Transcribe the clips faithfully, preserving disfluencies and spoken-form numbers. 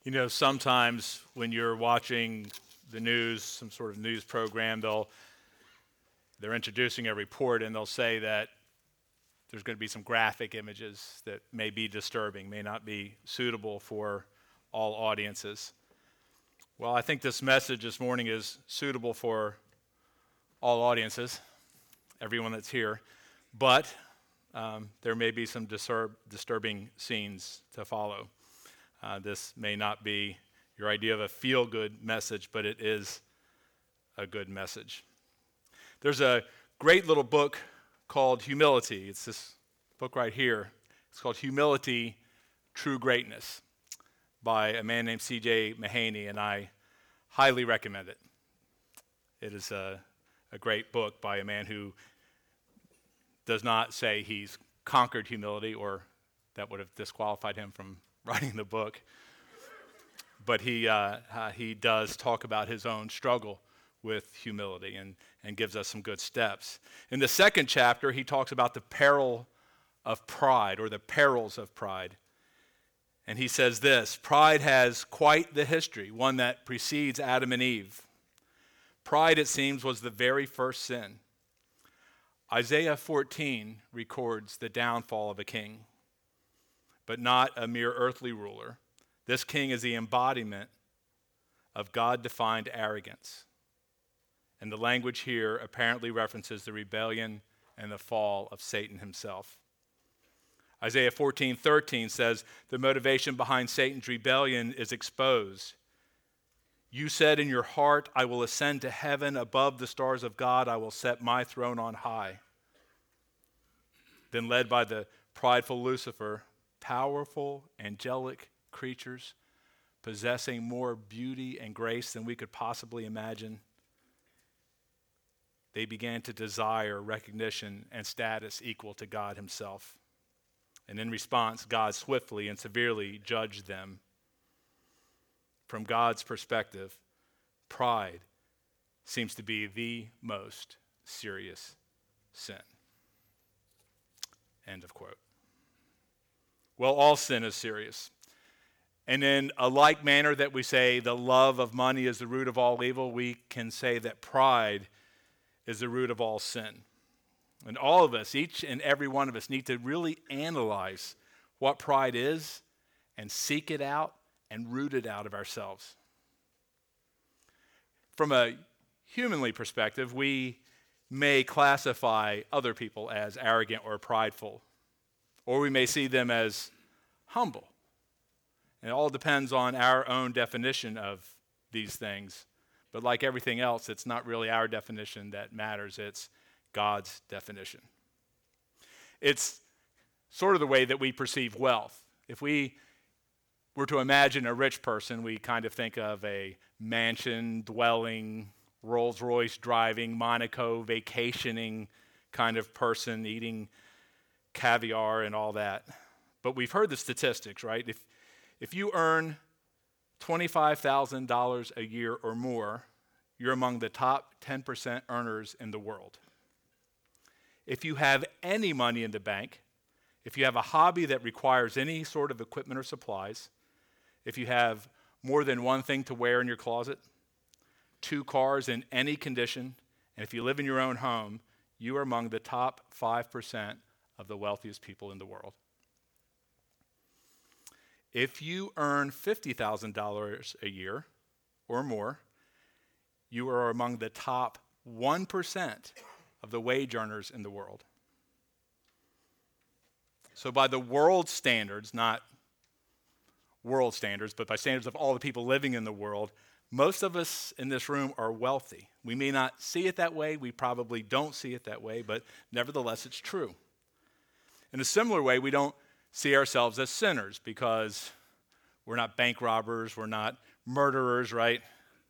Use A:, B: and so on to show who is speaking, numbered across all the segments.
A: You know, sometimes when you're watching the news, some sort of news program, they'll they're introducing a report and they'll say that there's going to be some graphic images that may be disturbing, may not be suitable for all audiences. Well, I think this message this morning is suitable for all audiences, everyone that's here, but um, there may be some disturb- disturbing scenes to follow. Uh, this may not be your idea of a feel-good message, but it is a good message. There's a great little book called Humility. It's this book right here. It's called Humility, True Greatness by a man named C J Mahaney, and I highly recommend it. It is a, a great book by a man who does not say he's conquered humility, or that would have disqualified him from writing the book. But he uh, uh, he does talk about his own struggle with humility and, and gives us some good steps. In the second chapter, he talks about the peril of pride, or the perils of pride. And he says this: pride has quite the history, one that precedes Adam and Eve. Pride, it seems, was the very first sin. Isaiah fourteen records the downfall of a king, but not a mere earthly ruler. This king is the embodiment of God-defined arrogance. And the language here apparently references the rebellion and the fall of Satan himself. Isaiah fourteen thirteen says, the motivation behind Satan's rebellion is exposed. You said in your heart, I will ascend to heaven above the stars of God. I will set my throne on high. Then led by the prideful Lucifer, powerful, angelic creatures possessing more beauty and grace than we could possibly imagine, they began to desire recognition and status equal to God himself. And in response, God swiftly and severely judged them. From God's perspective, pride seems to be the most serious sin. End of quote. Well, all sin is serious. And in a like manner that we say the love of money is the root of all evil, we can say that pride is the root of all sin. And all of us, each and every one of us, need to really analyze what pride is and seek it out and root it out of ourselves. From a humanly perspective, we may classify other people as arrogant or prideful, or we may see them as humble. And it all depends on our own definition of these things. But like everything else, it's not really our definition that matters. It's God's definition. It's sort of the way that we perceive wealth. If we were to imagine a rich person, we kind of think of a mansion-dwelling, Rolls-Royce driving, Monaco vacationing kind of person, eating caviar and all that. But we've heard the statistics, right? If if you earn twenty-five thousand dollars a year or more, you're among the top ten percent earners in the world. If you have any money in the bank, if you have a hobby that requires any sort of equipment or supplies, if you have more than one thing to wear in your closet, two cars in any condition, and if you live in your own home, you are among the top five percent of the wealthiest people in the world. If you earn fifty thousand dollars a year or more, you are among the top one percent of the wage earners in the world. So by the world standards, not world standards, but by standards of all the people living in the world, most of us in this room are wealthy. We may not see it that way. We probably don't see it that way, but nevertheless, it's true. In a similar way, we don't see ourselves as sinners because we're not bank robbers, we're not murderers, right?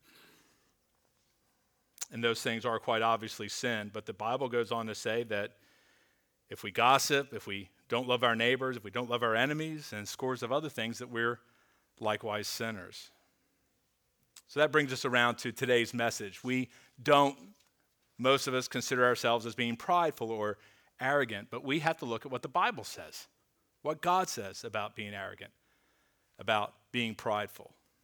A: And those things are quite obviously sin, but the Bible goes on to say that if we gossip, if we don't love our neighbors, if we don't love our enemies, and scores of other things, that we're likewise sinners. So that brings us around to today's message. We don't, most of us, consider ourselves as being prideful or arrogant, but we have to look at what the Bible says, what God says about being arrogant, about being prideful.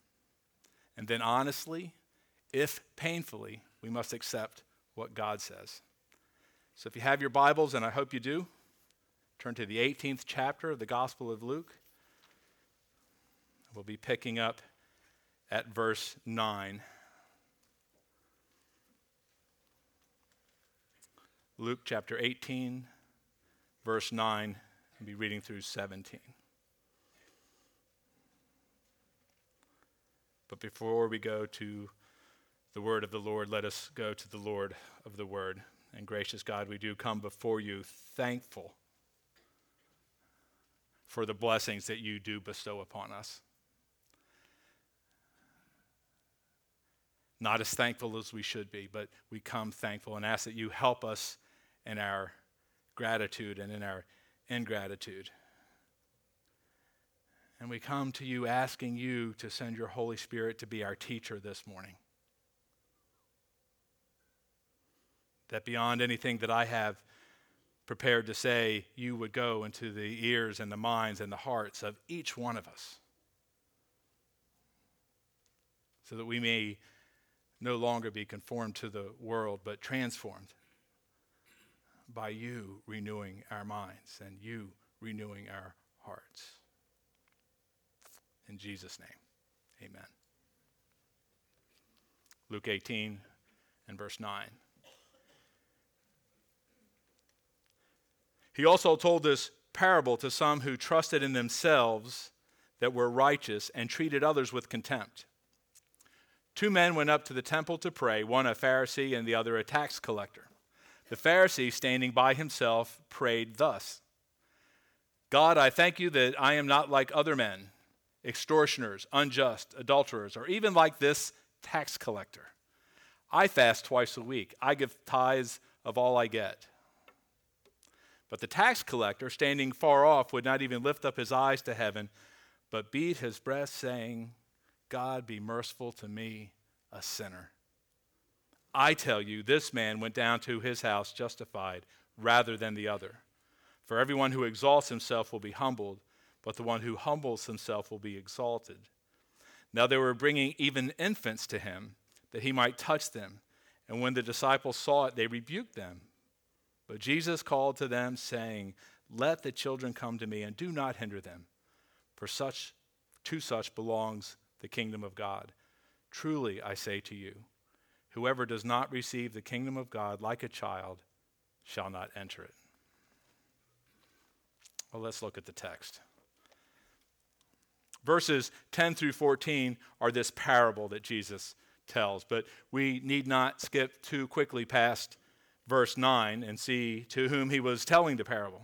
A: And then honestly, if painfully, we must accept what God says. So if you have your Bibles, and I hope you do, turn to the eighteenth chapter of the Gospel of Luke. We'll be picking up at verse nine. Luke chapter eighteen, verse nine. I'll be reading through seventeen. But before we go to the word of the Lord, let us go to the Lord of the word. And gracious God, we do come before you thankful for the blessings that you do bestow upon us. Not as thankful as we should be, but we come thankful and ask that you help us in our gratitude and in our ingratitude. And we come to you asking you to send your Holy Spirit to be our teacher this morning. That beyond anything that I have prepared to say, you would go into the ears and the minds and the hearts of each one of us, so that we may no longer be conformed to the world, but transformed by you renewing our minds and you renewing our hearts. In Jesus' name, amen. Luke eighteen and verse nine. He also told this parable to some who trusted in themselves that were righteous and treated others with contempt. Two men went up to the temple to pray, one a Pharisee and the other a tax collector. The Pharisee, standing by himself, prayed thus: God, I thank you that I am not like other men, extortioners, unjust, adulterers, or even like this tax collector. I fast twice a week. I give tithes of all I get. But the tax collector, standing far off, would not even lift up his eyes to heaven, but beat his breast, saying, God, be merciful to me, a sinner. I tell you, this man went down to his house justified rather than the other. For everyone who exalts himself will be humbled, but the one who humbles himself will be exalted. Now they were bringing even infants to him, that he might touch them. And when the disciples saw it, they rebuked them. But Jesus called to them, saying, let the children come to me, and do not hinder them, for such to such belongs the kingdom of God. Truly, I say to you, whoever does not receive the kingdom of God like a child shall not enter it. Well, let's look at the text. Verses ten through fourteen are this parable that Jesus tells, but we need not skip too quickly past verse nine and see to whom he was telling the parable.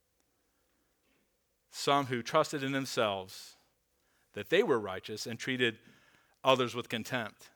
A: Some who trusted in themselves that they were righteous and treated others with contempt.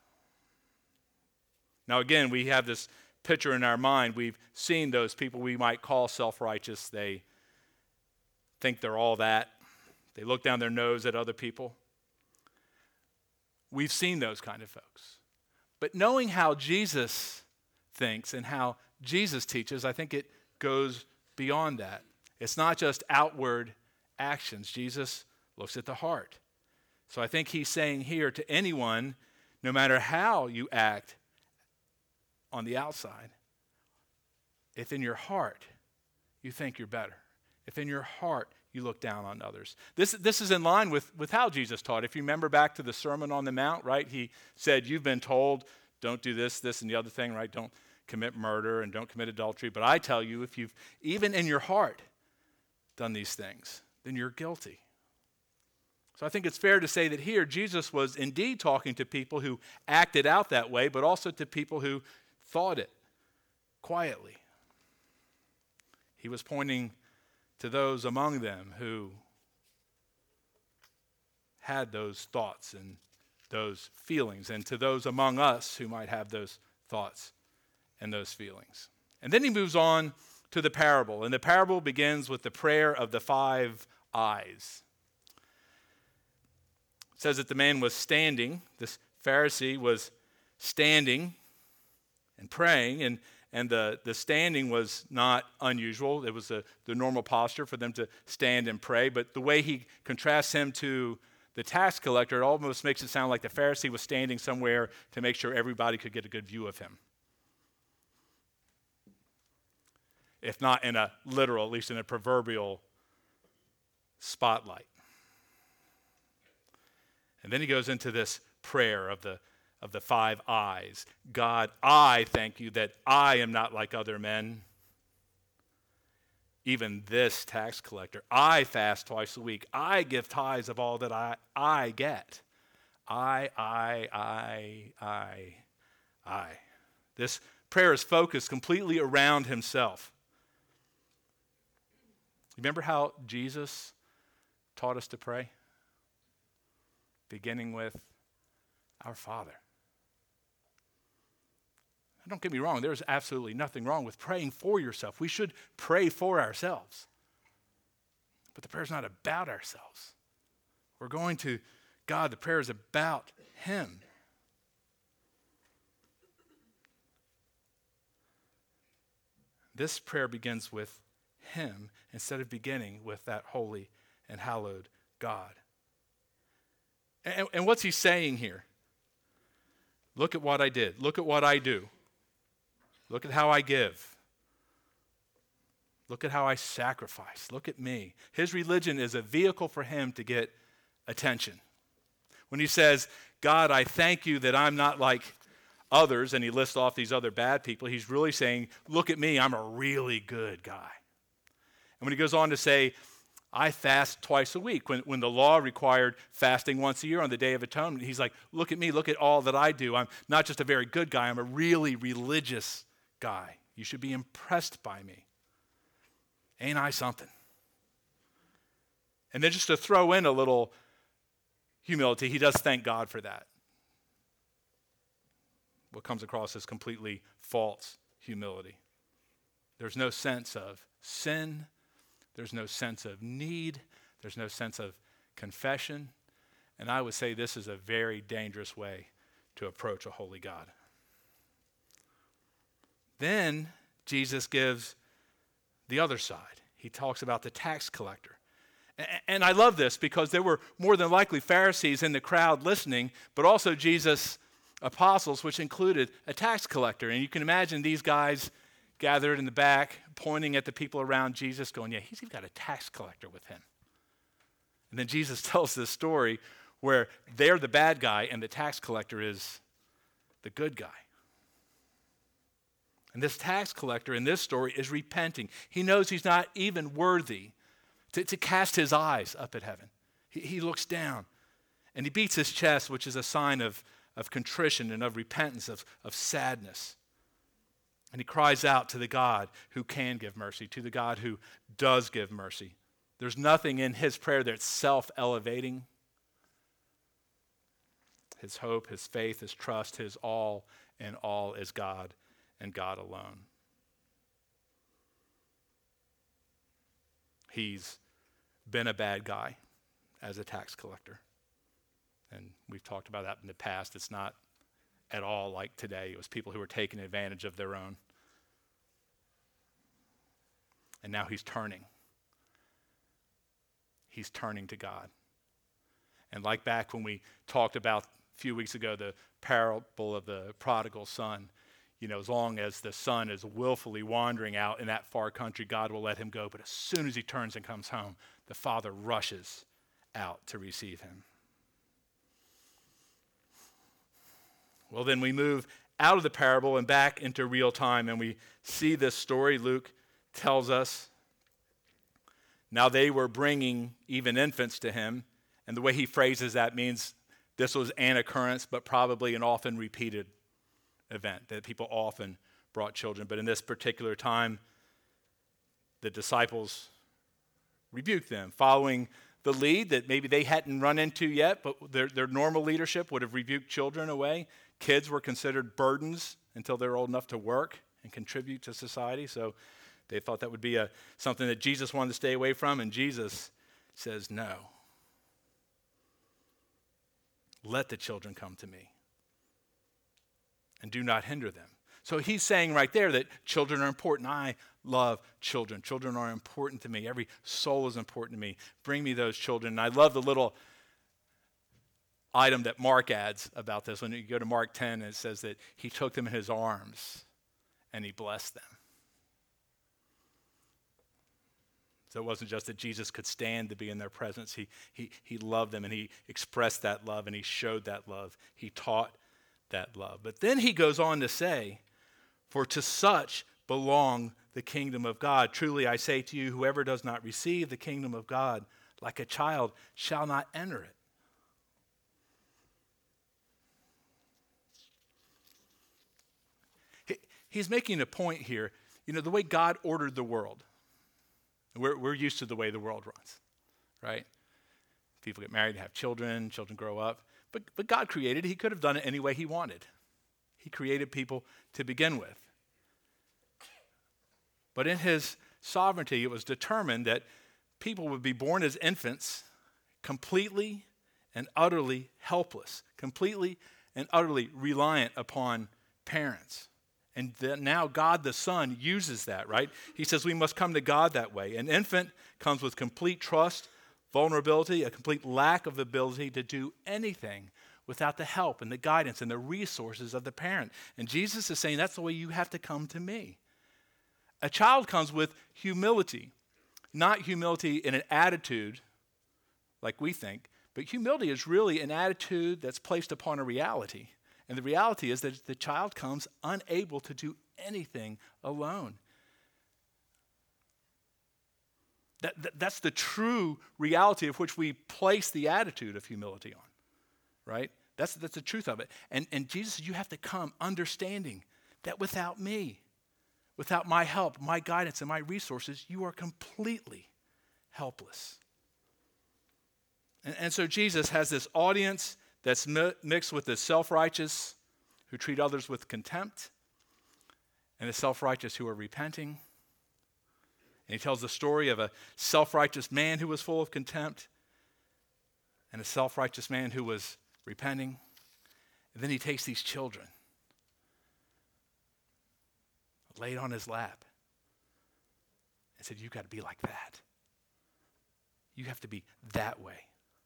A: Now again, we have this picture in our mind. We've seen those people we might call self-righteous. They think they're all that. They look down their nose at other people. We've seen those kind of folks. But knowing how Jesus thinks and how Jesus teaches, I think it goes beyond that. It's not just outward actions. Jesus looks at the heart. So I think he's saying here to anyone, no matter how you act on the outside, if in your heart you think you're better, if in your heart you look down on others. This, this is in line with, with how Jesus taught. If you remember back to the Sermon on the Mount, right? He said, you've been told, don't do this, this, and the other thing, right? Don't commit murder and don't commit adultery. But I tell you, if you've even in your heart done these things, then you're guilty. So I think it's fair to say that here Jesus was indeed talking to people who acted out that way, but also to people who thought it quietly. He was pointing to those among them who had those thoughts and those feelings, and to those among us who might have those thoughts and those feelings. And then he moves on to the parable, and the parable begins with the prayer of the five eyes. It says that the man was standing, this Pharisee was standing and praying, and And the, the standing was not unusual. It was a, the normal posture for them to stand and pray. But the way he contrasts him to the tax collector, it almost makes it sound like the Pharisee was standing somewhere to make sure everybody could get a good view of him. If not in a literal, at least in a proverbial spotlight. And then he goes into this prayer of the of the five I's. God, I thank you that I am not like other men. Even this tax collector. I fast twice a week. I give tithes of all that I, I get. I, I, I, I, I. This prayer is focused completely around himself. Remember how Jesus taught us to pray? Beginning with our Father. Don't get me wrong, there's absolutely nothing wrong with praying for yourself. We should pray for ourselves. But the prayer is not about ourselves. We're going to God, the prayer is about him. This prayer begins with him instead of beginning with that holy and hallowed God. And, and what's he saying here? Look at what I did. Look at what I do. Look at how I give. Look at how I sacrifice. Look at me. His religion is a vehicle for him to get attention. When he says, God, I thank you that I'm not like others, and he lists off these other bad people, he's really saying, look at me, I'm a really good guy. And when he goes on to say, I fast twice a week, when, when the law required fasting once a year on the Day of Atonement, he's like, look at me, look at all that I do. I'm not just a very good guy, I'm a really religious guy. You should be impressed by me. Ain't I something? And then just to throw in a little humility, he does thank God for that. What comes across as completely false humility. There's no sense of sin. There's no sense of need. There's no sense of confession. And I would say this is a very dangerous way to approach a holy God. Then Jesus gives the other side. He talks about the tax collector. And I love this because there were more than likely Pharisees in the crowd listening, but also Jesus' apostles, which included a tax collector. And you can imagine these guys gathered in the back, pointing at the people around Jesus, going, yeah, he's got a tax collector with him. And then Jesus tells this story where they're the bad guy and the tax collector is the good guy. And this tax collector in this story is repenting. He knows he's not even worthy to, to cast his eyes up at heaven. He, he looks down and he beats his chest, which is a sign of, of contrition and of repentance, of, of sadness. And he cries out to the God who can give mercy, to the God who does give mercy. There's nothing in his prayer that's self-elevating. His hope, his faith, his trust, his all in all is God and God alone. He's been a bad guy as a tax collector. And we've talked about that in the past. It's not at all like today. It was people who were taking advantage of their own. And now he's turning. He's turning to God. And like back when we talked about a few weeks ago, the parable of the prodigal son, you know, as long as the son is willfully wandering out in that far country, God will let him go. But as soon as he turns and comes home, the father rushes out to receive him. Well, then we move out of the parable and back into real time, and we see this story. Luke tells us, now they were bringing even infants to him, and the way he phrases that means this was an occurrence, but probably an often repeated event, that people often brought children. But in this particular time, the disciples rebuked them, following the lead that maybe they hadn't run into yet, but their, their normal leadership would have rebuked children away. Kids were considered burdens until they were old enough to work and contribute to society. So they thought that would be a, something that Jesus wanted to stay away from, and Jesus says, no. Let the children come to me, and do not hinder them. So he's saying right there that children are important. I love children. Children are important to me. Every soul is important to me. Bring me those children. And I love the little item that Mark adds about this. When you go to Mark ten, it says that he took them in his arms and he blessed them. So it wasn't just that Jesus could stand to be in their presence. He, he, he loved them, and he expressed that love, and he showed that love. He taught that love. But then he goes on to say, for to such belong the kingdom of God. Truly I say to you, whoever does not receive the kingdom of God like a child shall not enter it. He, he's making a point here. You know, the way God ordered the world. We're, we're used to the way the world runs, right? People get married, have children, children grow up. But, but God created, he could have done it any way he wanted. He created people to begin with. But in his sovereignty, it was determined that people would be born as infants completely and utterly helpless, completely and utterly reliant upon parents. And that now God the Son uses that, right? He says we must come to God that way. An infant comes with complete trust, vulnerability, a complete lack of ability to do anything without the help and the guidance and the resources of the parent. And Jesus is saying that's the way you have to come to me. A child comes with humility, not humility in an attitude like we think, but humility is really an attitude that's placed upon a reality. And the reality is that the child comes unable to do anything alone. That, that, that's the true reality of which we place the attitude of humility on, right? That's, that's the truth of it. And, and Jesus said, you have to come understanding that without me, without my help, my guidance, and my resources, you are completely helpless. And, and so Jesus has this audience that's mi- mixed with the self-righteous who treat others with contempt and the self-righteous who are repenting. And he tells the story of a self-righteous man who was full of contempt and a self-righteous man who was repenting. And then he takes these children, laid on his lap, and said, you've got to be like that. You have to be that way.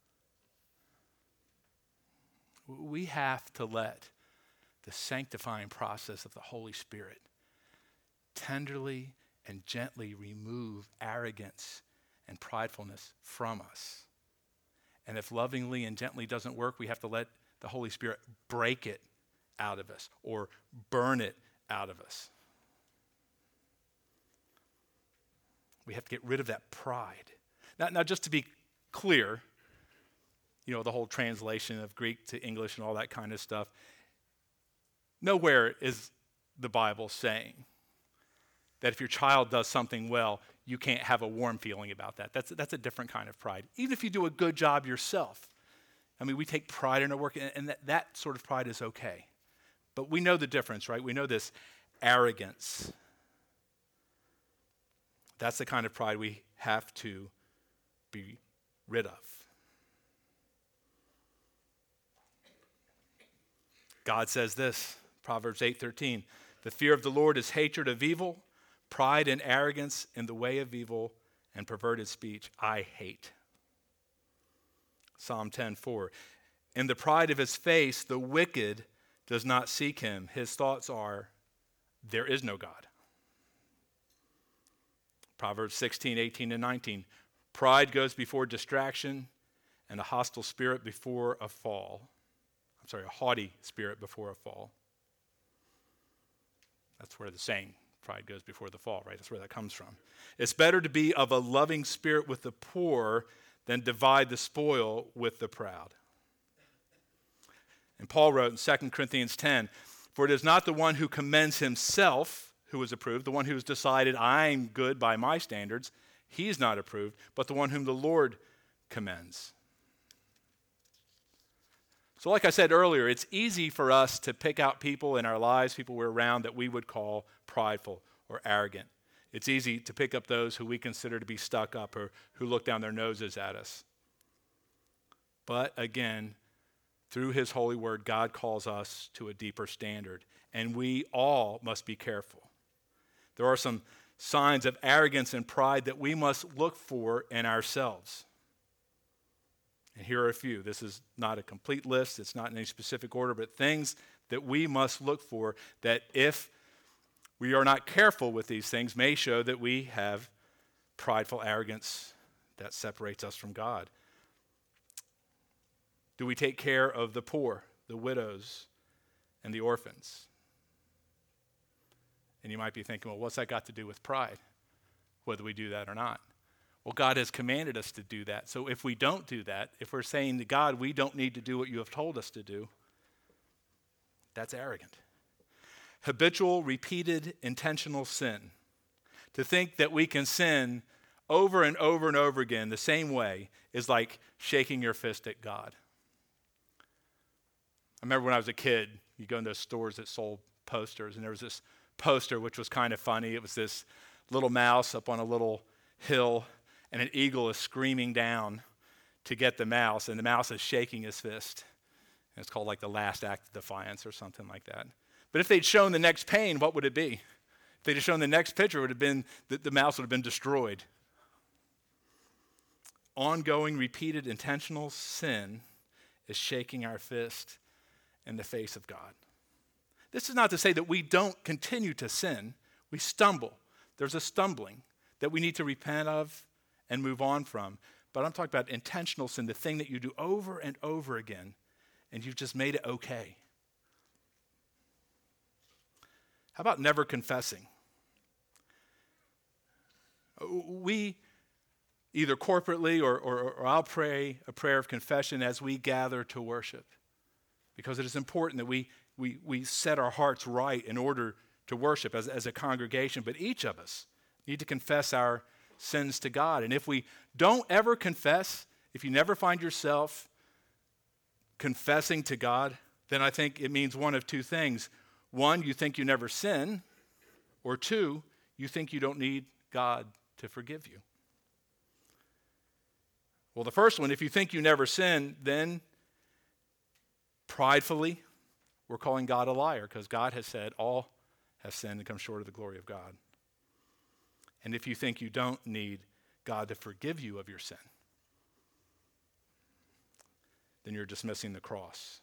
A: We have to let the sanctifying process of the Holy Spirit tenderly and gently remove arrogance and pridefulness from us. And if lovingly and gently doesn't work, we have to let the Holy Spirit break it out of us or burn it out of us. We have to get rid of that pride. Now, now just to be clear, you know, the whole translation of Greek to English and all that kind of stuff. Nowhere is the Bible saying that if your child does something well, you can't have a warm feeling about that. That's, that's a different kind of pride. Even if you do a good job yourself. I mean, we take pride in our work, and, and that, that sort of pride is okay. But we know the difference, right? We know this arrogance. That's the kind of pride we have to be rid of. God says this, Proverbs eight thirteen, the fear of the Lord is hatred of evil, pride and arrogance in the way of evil, and perverted speech I hate. Psalm ten four, in the pride of his face, the wicked does not seek him. His thoughts are, there is no God. Proverbs sixteen, eighteen, and nineteen, pride goes before distraction, and a hostile spirit before a fall. I'm sorry, a haughty spirit before a fall. That's where the saying, pride goes before the fall, right? That's where that comes from. It's better to be of a loving spirit with the poor than divide the spoil with the proud. And Paul wrote in Second Corinthians ten, for it is not the one who commends himself who is approved, the one who has decided I'm good by my standards, he's not approved, but the one whom the Lord commends. So like I said earlier, it's easy for us to pick out people in our lives, people we're around that we would call prideful or arrogant. It's easy to pick up those who we consider to be stuck up or who look down their noses at us. But again, through his holy word, God calls us to a deeper standard, and we all must be careful. There are some signs of arrogance and pride that we must look for in ourselves. And here are a few. This is not a complete list. It's not in any specific order, but things that we must look for that if we are not careful with these things may show that we have prideful arrogance that separates us from God. Do we take care of the poor, the widows, and the orphans? And you might be thinking, well, what's that got to do with pride, whether we do that or not? Well, God has commanded us to do that. So if we don't do that, if we're saying to God, we don't need to do what you have told us to do, that's arrogant. Habitual, repeated, intentional sin. To think that we can sin over and over and over again the same way is like shaking your fist at God. I remember when I was a kid, you go into those stores that sold posters, and there was this poster which was kind of funny. It was this little mouse up on a little hill, and an eagle is screaming down to get the mouse, and the mouse is shaking his fist. And it's called like the last act of defiance or something like that. But if they'd shown the next pane, what would it be? If they'd have shown the next picture, it would have been that the mouse would have been destroyed. Ongoing, repeated, intentional sin is shaking our fist in the face of God. This is not to say that we don't continue to sin. We stumble. There's a stumbling that we need to repent of and move on from. But I'm talking about intentional sin, the thing that you do over and over again, and you've just made it okay. How about never confessing? We, either corporately or, or, or I'll pray a prayer of confession as we gather to worship, because it is important that we, we, we set our hearts right in order to worship as, as a congregation. But each of us need to confess our sins to God. And if we don't ever confess, if you never find yourself confessing to God, then I think it means one of two things. One, you think you never sin, or two, you think you don't need God to forgive you. Well, the first one, if you think you never sin, then pridefully, we're calling God a liar, because God has said all have sinned and come short of the glory of God. And if you think you don't need God to forgive you of your sin, then you're dismissing the cross.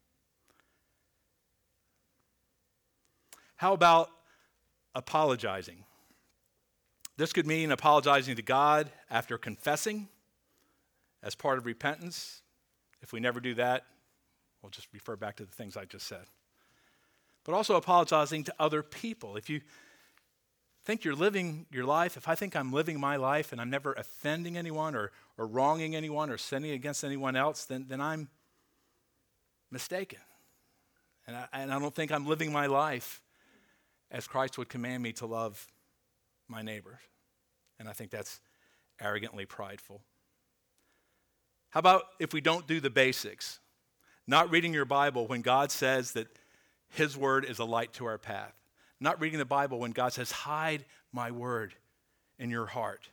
A: How about apologizing? This could mean apologizing to God after confessing as part of repentance. If we never do that, we'll just refer back to the things I just said. But also apologizing to other people. If you think you're living your life, if I think I'm living my life and I'm never offending anyone or, or wronging anyone or sinning against anyone else, then, then I'm mistaken. And I, and I don't think I'm living my life as Christ would command me to love my neighbor. And I think that's arrogantly prideful. How about if we don't do the basics? Not reading your Bible when God says that his word is a light to our path. Not reading the Bible when God says, hide my word in your heart.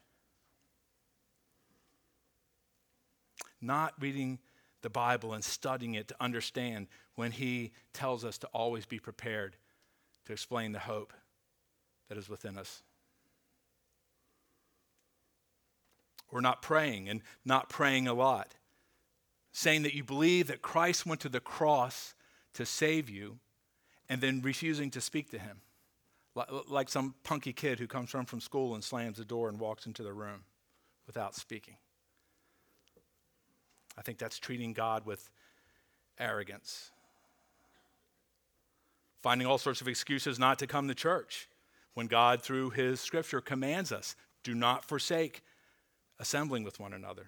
A: Not reading the Bible and studying it to understand when he tells us to always be prepared to explain the hope that is within us. Or not praying, and not praying a lot. Saying that you believe that Christ went to the cross to save you, and then refusing to speak to him. Like some punky kid who comes home from school and slams the door and walks into the room without speaking. I think that's treating God with arrogance. Finding all sorts of excuses not to come to church when God, through his scripture, commands us, do not forsake assembling with one another.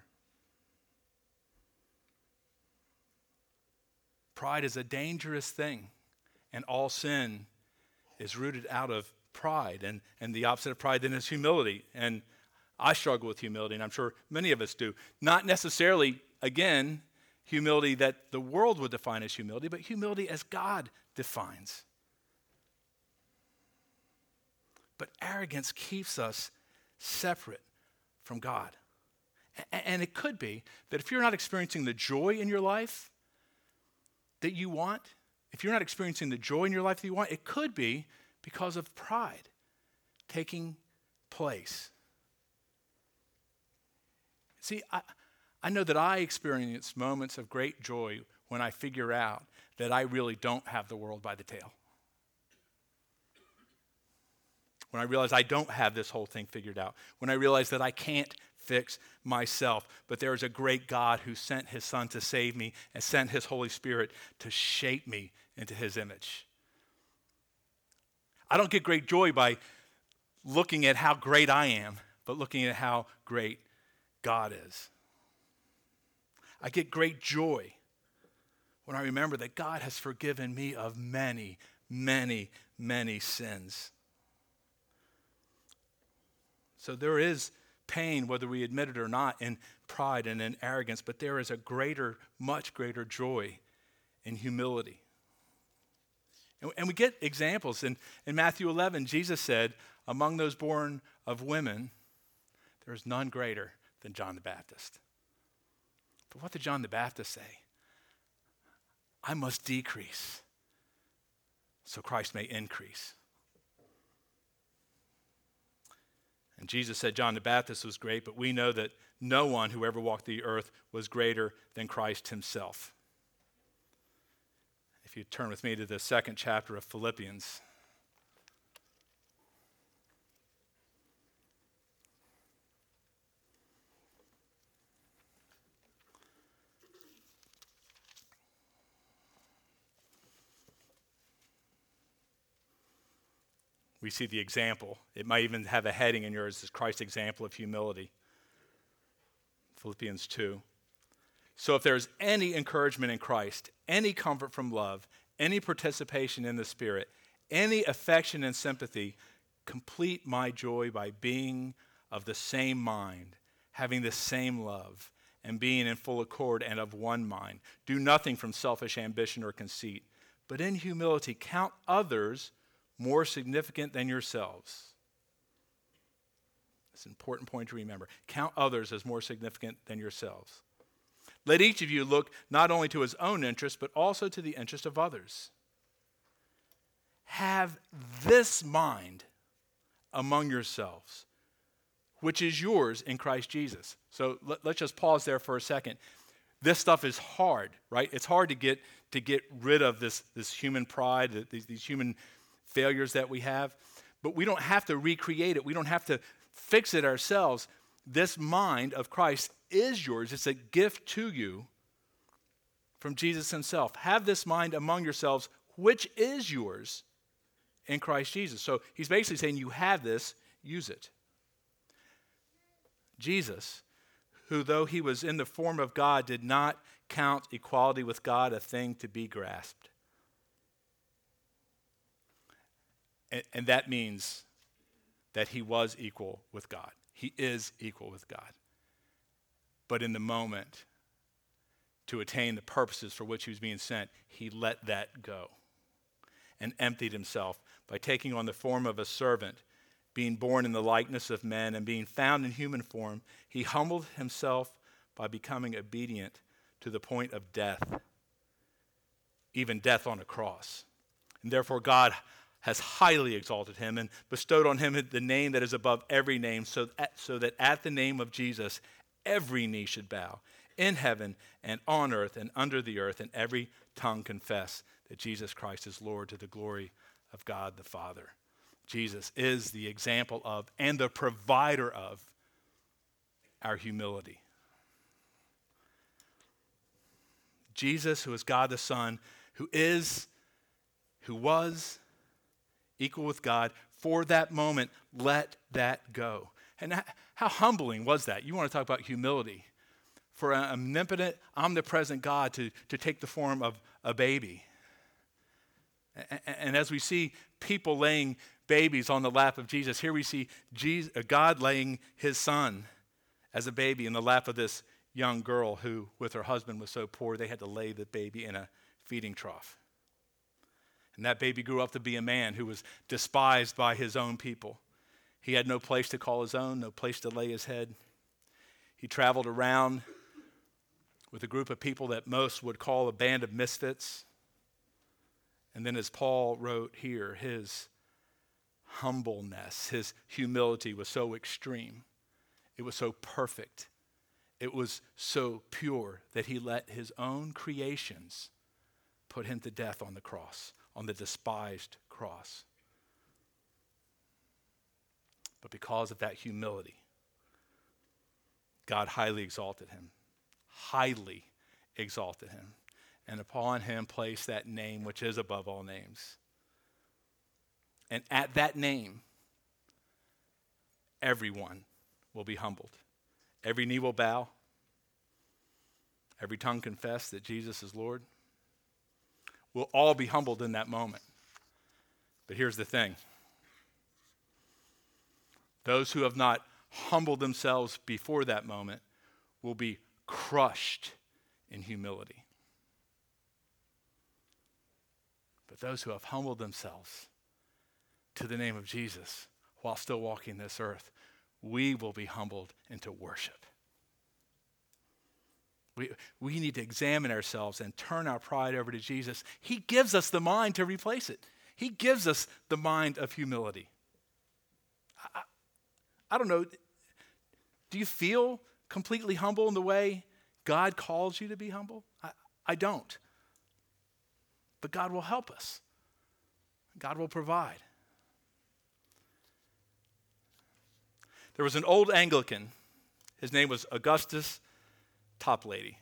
A: Pride is a dangerous thing, and all sin is rooted out of pride, and, and the opposite of pride then is humility. And I struggle with humility, and I'm sure many of us do. Not necessarily, again, humility that the world would define as humility, but humility as God defines. But arrogance keeps us separate from God. A- and it could be that if you're not experiencing the joy in your life that you want, if you're not experiencing the joy in your life that you want, it could be because of pride taking place. See, I, I know that I experience moments of great joy when I figure out that I really don't have the world by the tail. When I realize I don't have this whole thing figured out. When I realize that I can't fix myself, but there is a great God who sent his Son to save me and sent his Holy Spirit to shape me into his image. I don't get great joy by looking at how great I am, but looking at how great God is. I get great joy when I remember that God has forgiven me of many, many, many sins. So there is pain, whether we admit it or not, in pride and in arrogance, but there is a greater, much greater joy in humility. And, and we get examples. In, in Matthew eleven, Jesus said, among those born of women, there is none greater than John the Baptist. But what did John the Baptist say? I must decrease so Christ may increase. And Jesus said John the Baptist was great, but we know that no one who ever walked the earth was greater than Christ himself. If you turn with me to the second chapter of Philippians. We see the example. It might even have a heading in yours as Christ's example of humility. Philippians two. So if there's any encouragement in Christ, any comfort from love, any participation in the Spirit, any affection and sympathy, complete my joy by being of the same mind, having the same love, and being in full accord and of one mind. Do nothing from selfish ambition or conceit, but in humility count others more significant than yourselves. It's an important point to remember. Count others as more significant than yourselves. Let each of you look not only to his own interest, but also to the interest of others. Have this mind among yourselves, which is yours in Christ Jesus. So let, let's just pause there for a second. This stuff is hard, right? It's hard to get to get rid of this, this human pride, these, these human failures that we have, but we don't have to recreate it. We don't have to fix it ourselves. This mind of Christ is yours. It's a gift to you from Jesus himself. Have this mind among yourselves, which is yours in Christ Jesus. So he's basically saying you have this, use it. Jesus, who though he was in the form of God, did not count equality with God a thing to be grasped. And, and that means that he was equal with God. He is equal with God. But in the moment, to attain the purposes for which he was being sent, he let that go and emptied himself by taking on the form of a servant, being born in the likeness of men, and being found in human form. He humbled himself by becoming obedient to the point of death, even death on a cross. And therefore God has highly exalted him and bestowed on him the name that is above every name, so that, so that at the name of Jesus every knee should bow, in heaven and on earth and under the earth, and every tongue confess that Jesus Christ is Lord, to the glory of God the Father. Jesus is the example of and the provider of our humility. Jesus, who is God the Son, who is, who was, equal with God, for that moment, let that go. And how humbling was that? You want to talk about humility. For an omnipotent, omnipresent God to, to take the form of a baby. And, and as we see people laying babies on the lap of Jesus, here we see Jesus, God laying his son as a baby in the lap of this young girl who, with her husband, was so poor they had to lay the baby in a feeding trough. And that baby grew up to be a man who was despised by his own people. He had no place to call his own, no place to lay his head. He traveled around with a group of people that most would call a band of misfits. And then as Paul wrote here, his humbleness, his humility was so extreme. It was so perfect. It was so pure that he let his own creations put him to death on the cross, on the despised cross. But because of that humility, God highly exalted him, highly exalted him, and upon him placed that name which is above all names. And at that name, everyone will be humbled. Every knee will bow. Every tongue confess that Jesus is Lord. We'll all be humbled in that moment. But here's the thing. Those who have not humbled themselves before that moment will be crushed in humility. But those who have humbled themselves to the name of Jesus while still walking this earth, we will be humbled into worship. We, we need to examine ourselves and turn our pride over to Jesus. He gives us the mind to replace it. He gives us the mind of humility. I, I don't know, do you feel completely humble in the way God calls you to be humble? I, I don't. But God will help us. God will provide. There was an old Anglican. His name was Augustus Toplady.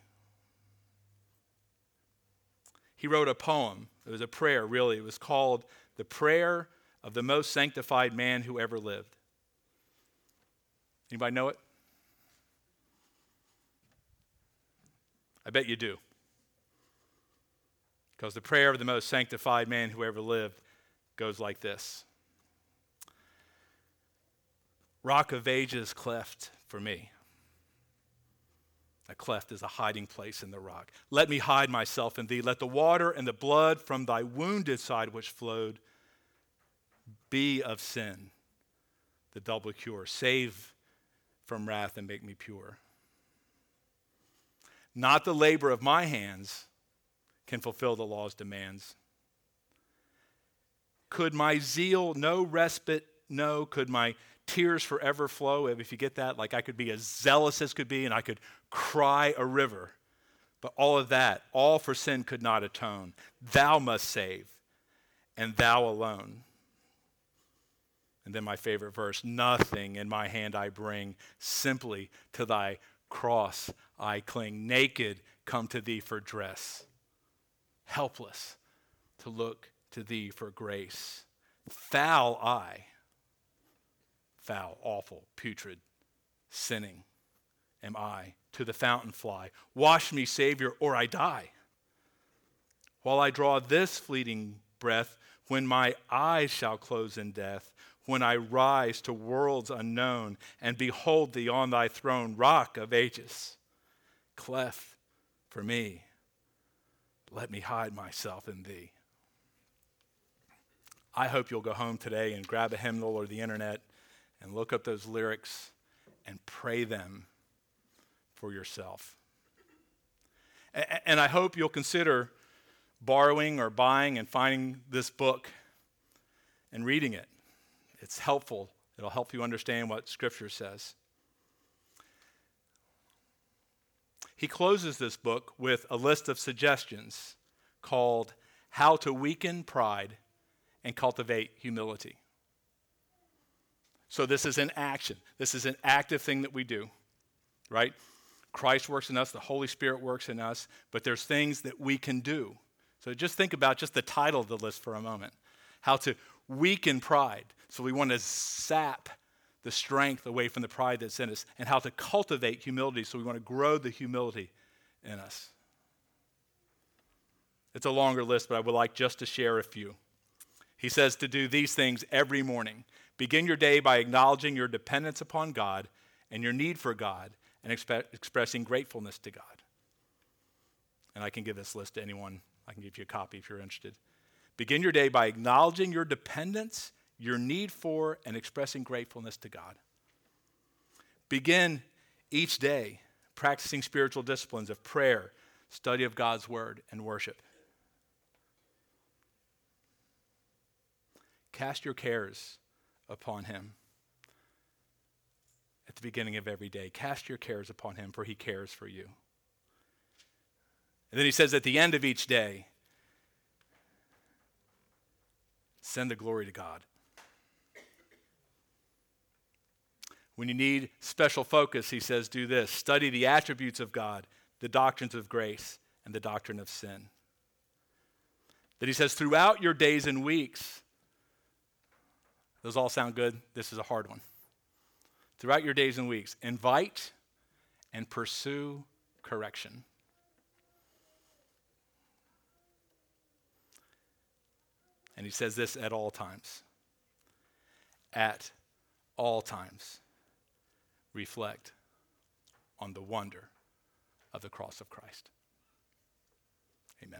A: He wrote a poem. It was a prayer, really. It was called The Prayer of the Most Sanctified Man Who Ever Lived. Anybody know it? I bet you do. Because the prayer of the most sanctified man who ever lived goes like this. Rock of ages cleft for me. A cleft is a hiding place in the rock. Let me hide myself in thee. Let the water and the blood from thy wounded side which flowed be of sin, the double cure. Save from wrath and make me pure. Not the labor of my hands can fulfill the law's demands. Could my zeal no respite know? Could my tears forever flow? If you get that, like I could be as zealous as could be and I could cry a river. But all of that, all for sin could not atone. Thou must save, and thou alone. And then my favorite verse, nothing in my hand I bring, simply to thy cross I cling. Naked come to thee for dress, helpless to look to thee for grace. Foul I, foul, awful, putrid, sinning am I, to the fountain fly. Wash me, Savior, or I die. While I draw this fleeting breath, when my eyes shall close in death, when I rise to worlds unknown and behold thee on thy throne, rock of ages, cleft for me, let me hide myself in thee. I hope you'll go home today and grab a hymnal or the internet and look up those lyrics and pray them for yourself. And I hope you'll consider borrowing or buying and finding this book and reading it. It's helpful. It'll help you understand what Scripture says. He closes this book with a list of suggestions called How to Weaken Pride and Cultivate Humility. So this is an action. This is an active thing that we do, right? Christ works in us, the Holy Spirit works in us, but there's things that we can do. So just think about just the title of the list for a moment. How to weaken pride. So we want to sap the strength away from the pride that's in us, and how to cultivate humility. So we want to grow the humility in us. It's a longer list, but I would like just to share a few. He says to do these things every morning. Begin your day by acknowledging your dependence upon God and your need for God, and expe- expressing gratefulness to God. And I can give this list to anyone. I can give you a copy if you're interested. Begin your day by acknowledging your dependence, your need for, and expressing gratefulness to God. Begin each day practicing spiritual disciplines of prayer, study of God's word, and worship. Cast your cares upon him. at the beginning of every day. Cast your cares upon him, for he cares for you. And then he says at the end of each day, send the glory to God. When you need special focus, he says, do this. Study the attributes of God, the doctrines of grace, and the doctrine of sin. That he says, throughout your days and weeks, those all sound good. This is a hard one. Throughout your days and weeks, invite and pursue correction. And he says this at all times. At all times, reflect on the wonder of the cross of Christ. Amen.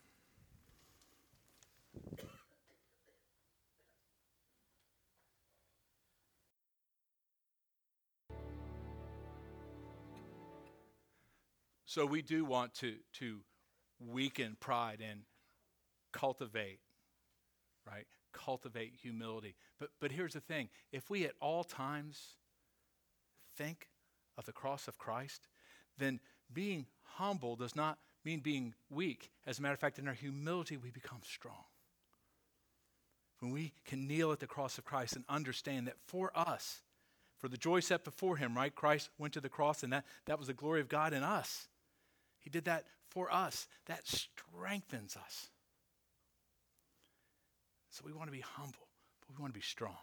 A: So we do want to, to weaken pride and cultivate, right? Cultivate humility. But, but here's the thing. If we at all times think of the cross of Christ, then being humble does not mean being weak. As a matter of fact, in our humility, we become strong. When we can kneel at the cross of Christ and understand that for us, for the joy set before him, right? Christ went to the cross, and that, that was the glory of God in us. He did that for us. That strengthens us. So we want to be humble, but we want to be strong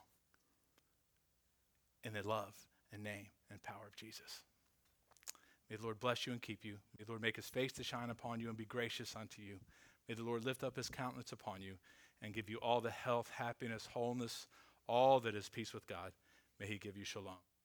A: in the love and name and power of Jesus. May the Lord bless you and keep you. May the Lord make his face to shine upon you and be gracious unto you. May the Lord lift up his countenance upon you and give you all the health, happiness, wholeness, all that is peace with God. May he give you shalom.